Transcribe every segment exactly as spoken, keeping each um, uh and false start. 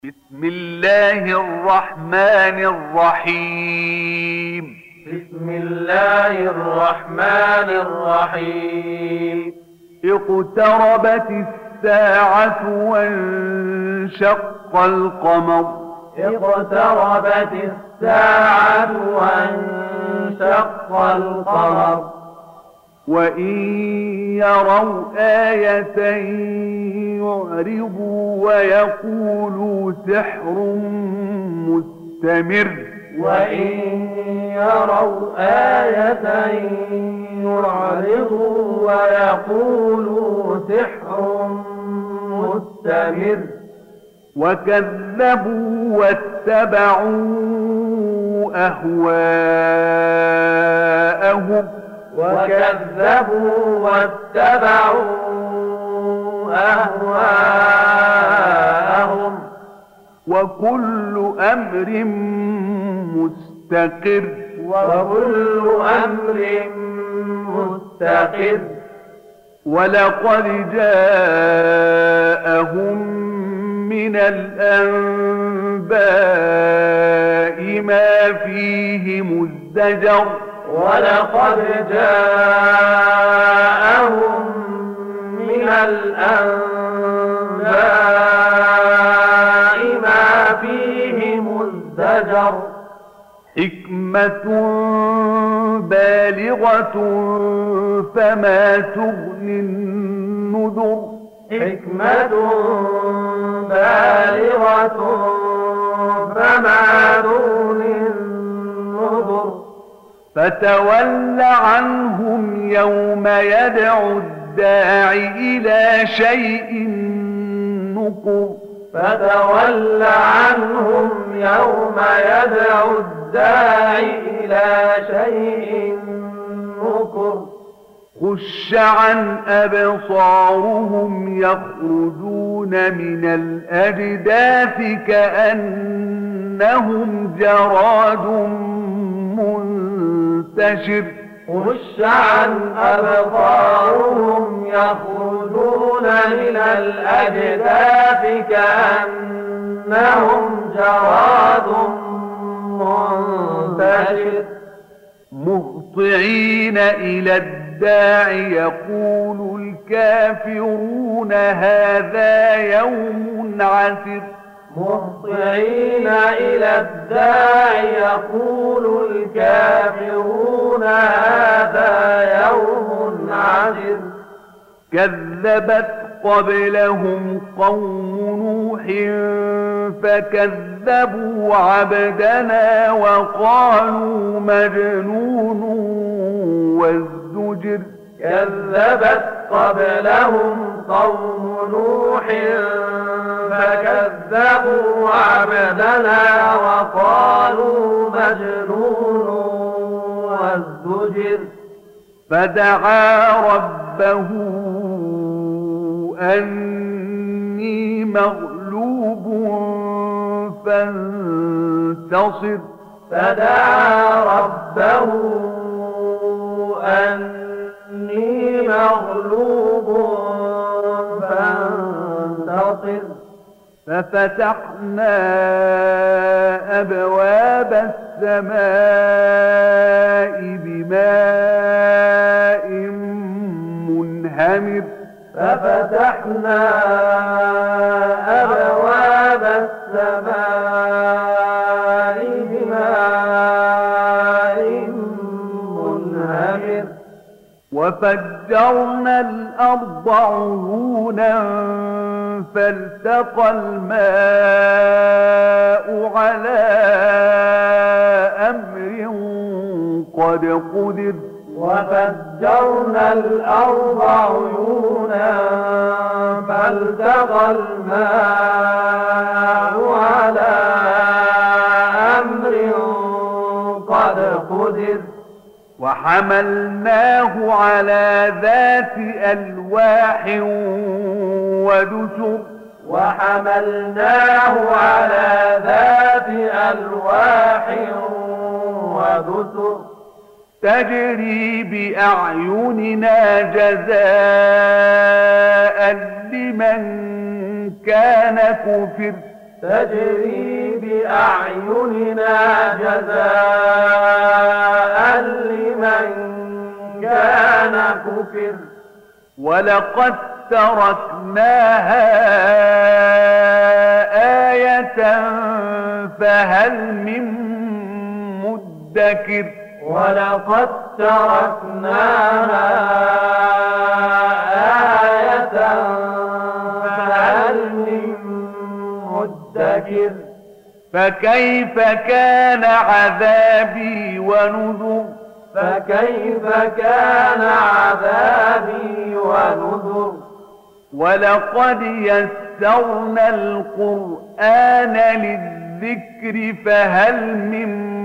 بسم الله الرحمن الرحيم بسم الله الرحمن الرحيم اقتربت الساعة وانشق القمر اقتربت الساعة وانشق القمر وإن يروا آية يعرضوا ويقولوا سحر مستمر وإن يروا آية يعرضوا ويقولوا سحر مستمر وكذبوا واتبعوا أهواءهم وكذبوا واتبعوا أهواءهم وكل أمر مستقر وكل أمر مستقر ولقد جاءهم من الأنباء ما فيه مزدجر ولقد جاءهم من الأنباء ما فيه مزدجر حكمة بالغة فما تغني النذر حكمة بالغة فما تغني النذر فتول عنهم يوم يدعو الداعي إلى شيء نكر فتول عنهم يوم يدعو الداعي إلى شيء نكر خش عن أبصارهم يخرجون من الأجداث كأنهم جراد منتشر خش عن أبصارهم يخرجون من الأجداث كأنهم جراد منتشر مهطعين إلى الداعي يقول الكافرون هذا يوم عسر مهطعين إلى الداعي يقول الكافرون هذا يوم عسر كذبت قبلهم قوم نوح فكذبوا عبدنا وقالوا مجنون وازدجر كذبت قبلهم قوم نوح فكذبوا عبدنا وقالوا مجنون وازدجر فدعا ربه أني مغلوب فانتصر فدعا ربه أني مغلوب فانتصر ففتحنا أبواب السماء بماء منهمر ففتحنا أبواب السماء بماء منهمر وفجرنا الأرض عيونا فالتقى الماء على أمر قد قدر وفجرنا الأرض عيونا فالتقى الماء على أمر قد قدر وحملناه على ذات ألواح ودسر وحملناه على ذات ألواح ودسر تجري بأعيننا جزاء لمن كان كفر تجري بأعيننا جزاء لمن كان كفر ولقد تركناها آية فهل من مدكر ولقد تركناها آية فهل من مدكر فكيف كان عذابي ونذر فكيف كان عذابي ونذر ولقد يسرنا القرآن للذكر فهل من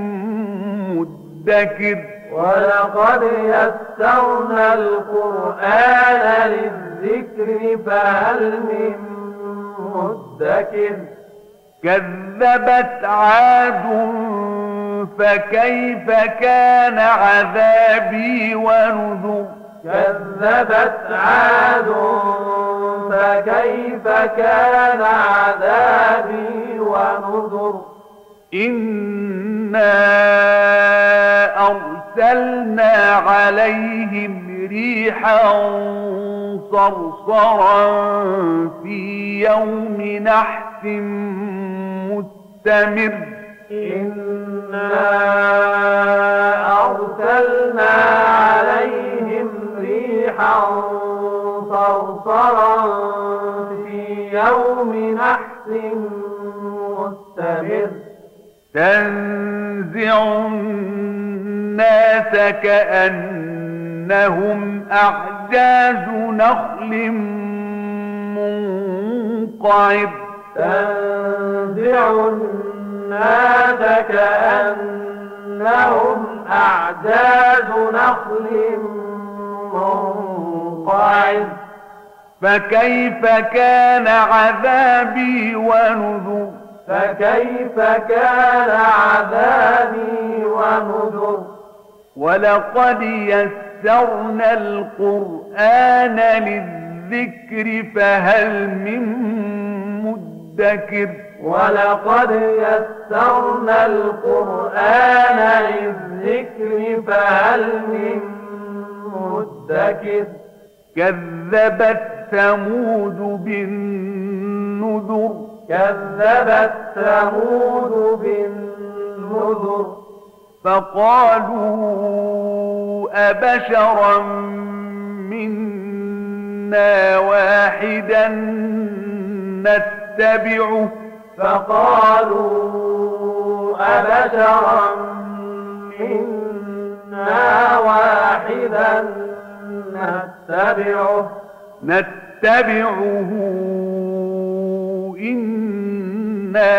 مدكر ولقد يسرنا القرآن للذكر فهل من مدكر كذبت عاد فكيف كان عذابي ونذر كذبت عاد فكيف كان عذابي ونذر إنا أرسلنا عليهم ريحا صرصرا في يوم نحس مستمر إنا أرسلنا عليهم ريحا صرصرا في يوم نحس مستمر تنزع الناس كأنهم أعجاز نخل منقعر تنزع الناس كأنهم أعجاز نخل منقعر فكيف كان عذابي ونذر فكيف كان عذابي ونذر ولقد يسرنا القرآن للذكر فهل من مدكر ولقد يسرنا القرآن للذكر فهل من مدكر كذبت ثمود بالنذر كذبت ثمود بالنذر فقالوا أبشرا منا واحدا نتبعه فقالوا أبشرا منا واحدا نتبعه نتبعه إنا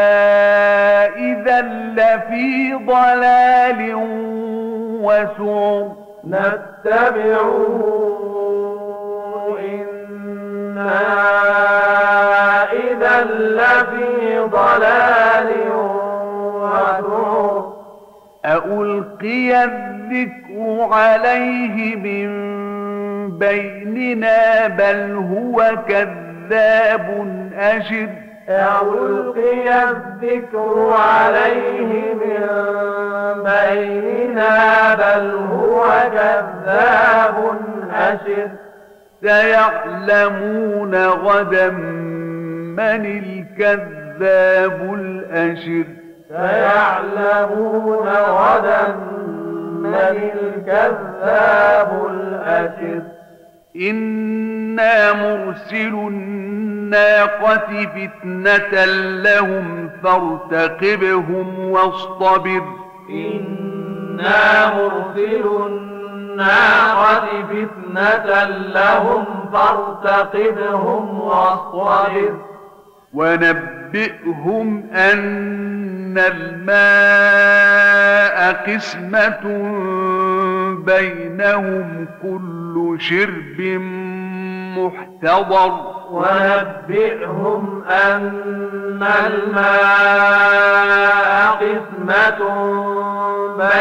إذا لفي ضلال وسعر نتبعه إنا إذا لفي ضلال وسعر ألقي الذكر عليه من بيننا بل هو كذاب أشر ألقي الذكر عليه من بيننا بل هو كذاب أشر سيعلمون غدا من الكذاب الأشر سيعلمون غدا من الكذاب الأشر إنا مرسل الناقة فتنة لهم فارتقبهم واصطبر إنا مرسل الناقة فتنة لهم فارتقبهم واصطبر ونبئهم أن الماء قسمة بينهم كل شرب محتضر ونبئهم أن الماء قسمة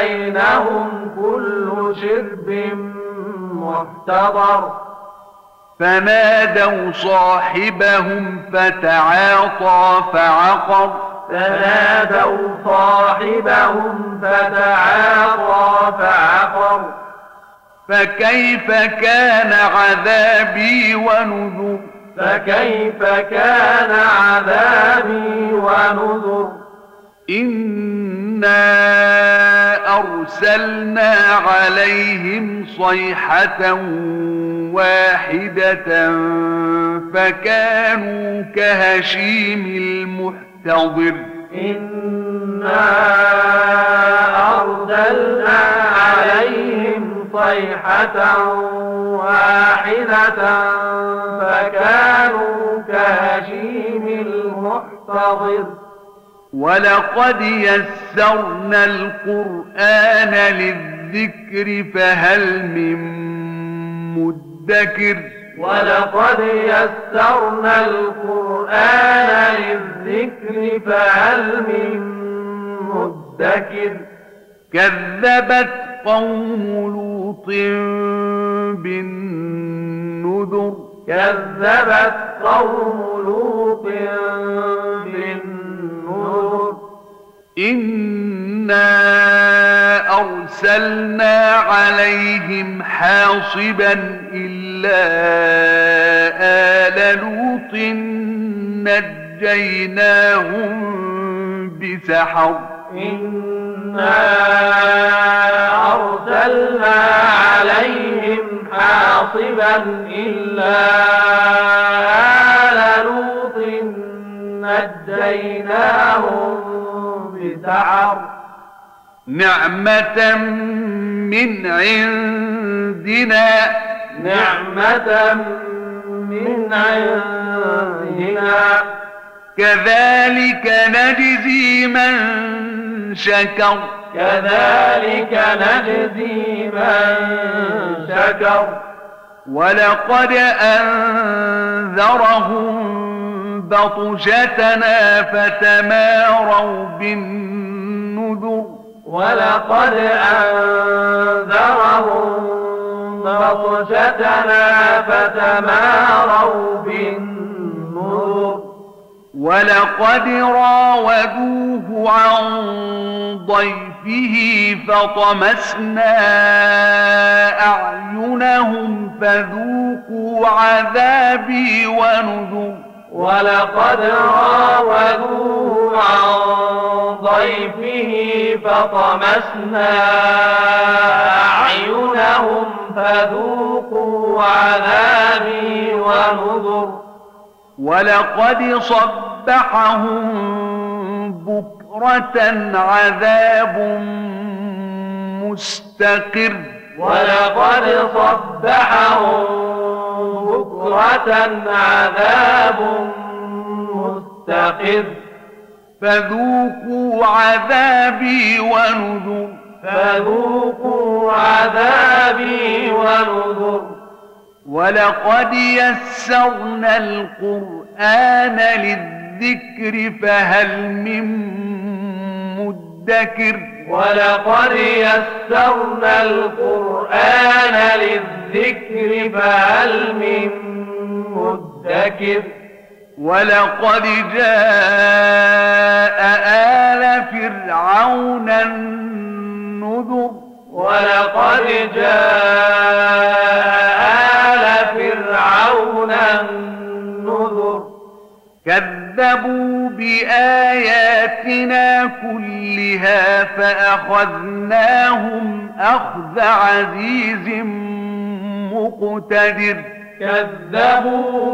بينهم كل شرب محتضر فنادوا صاحبهم فتعاطى فعقر فنادوا صاحبهم فتعاطى فعقر فكيف كان عذابي ونذر فكيف كان عذابي ونذر إنا أرسلنا عليهم صيحة واحدة فكانوا كهشيم المحتضر إنا أرسلنا عليهم صيحة واحدة فكانوا كهشيم المحتضر ولقد يسرنا القرآن للذكر فهل من مدكر ولقد يسرنا القرآن للذكر فهل من مدكر كذبت قوم لوط بالنذر كذبت قوم لوط بالنذر إنا أرسلنا عليهم حاصبا إلا آل لوط نجيناهم بسحر إنا أرسلنا عليهم حاصبا إلا آل لوط نجيناهم بسحر نعمة من عندنا نعمة من عندنا كذلك نجزي من شكر كذلك نجزي من شكر ولقد أنذرهم بطشتنا فتماروا بالنذر ولقد أنذرهم بطشتنا فتماروا بالنذر ولقد راودوه عن ضيفه فطمسنا أعينهم فذوقوا عذابي ونذر ولقد راودوه عن ضيفه فطمسنا أعينهم فذوقوا عذابي ونذر ولقد صبحهم بكرة عذاب مستقر ولقد صبحهم بكرة عذاب مستقر فذوقوا عذابي ونذر فذوقوا عذابي ونذر ولقد يسرنا القرآن للذكر فهل من مدكر ولقد يسرنا القرآن للذكر فهل من مدكر ولقد جاء آل فرعون النذر ولقد جاء آل فرعون النذر كذبوا بآياتنا كلها فأخذناهم أخذ عزيز مقتدر كذبوا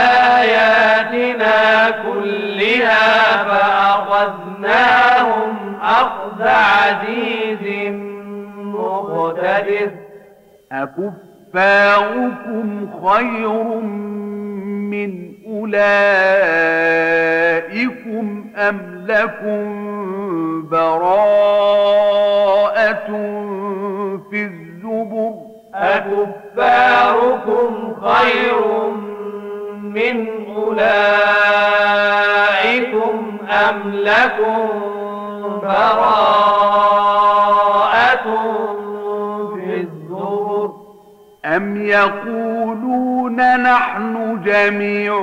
بآياتنا كلها فأخذناهم أخذ عزيز مقتدر أكفاركم خير من أولئكم أم لكم براءة في الزبر أكفاركم خير من أولئكم أم لكم براءة في الزبر أم يقولون نحن جميع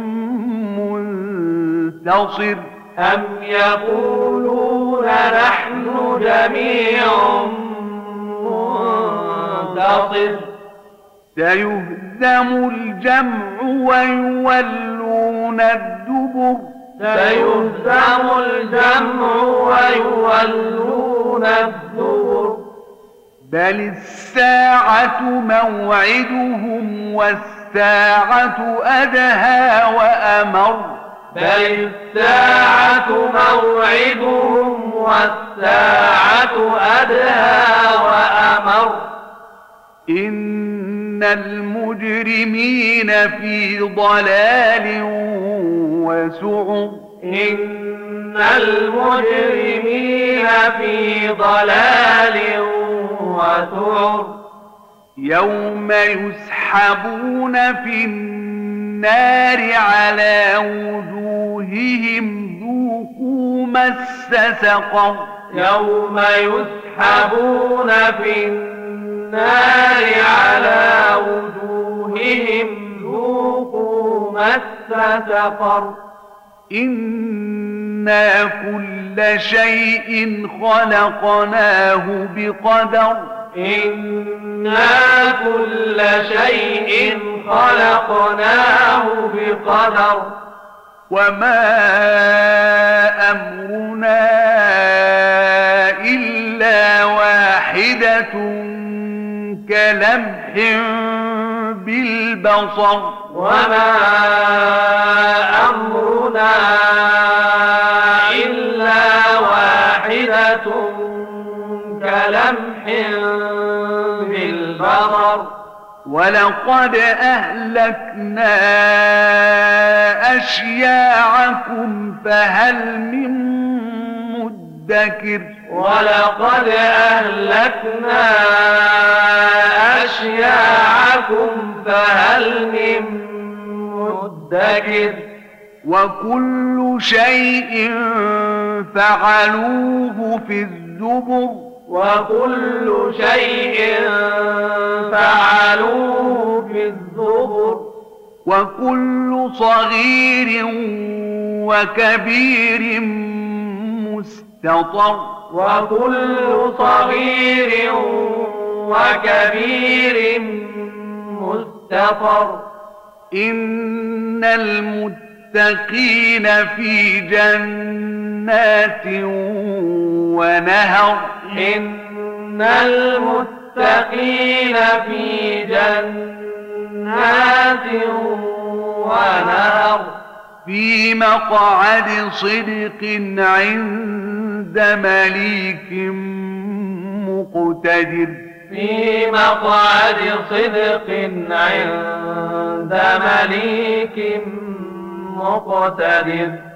منتصر أم يقولون نحن جميع منتصر سيهزم الجمع ويولون الدبر سيهزم الجمع ويولون الدبر بل الساعة موعدهم والساعة أدهى وأمر بل الساعة موعدهم والساعة أدهى وأمر إن المجرمين في ضلال وسعر إن المجرمين في ضلال وسعر يوم يسحبون في النار على وجوههم ذوقوا مس سقر يوم يسحبون في النار على وجوههم ذوقوا مس سقر إنا كل شيء خلقناه بقدر إنا كل شيء خلقناه بقدر وما أمرنا إلا واحدة كلمح بالبصر وما أمرنا إلا واحدة كلمح بالبصر ولقد أهلكنا أشياعكم فهل من مدكر ولقد أهلكنا أشياعكم فهل من مدكر وكل شيء فعلوه في الزبر وكل شيء فعلوه في الزبر وكل صغير وكبير مستطر وكل صغير وكبير مستطر إن المتقين في جنات ونهر إن المتقين في جنات ونهر في مقعد صدق عند مليك مقتدر في مقعد صدق عند مليك مقتدر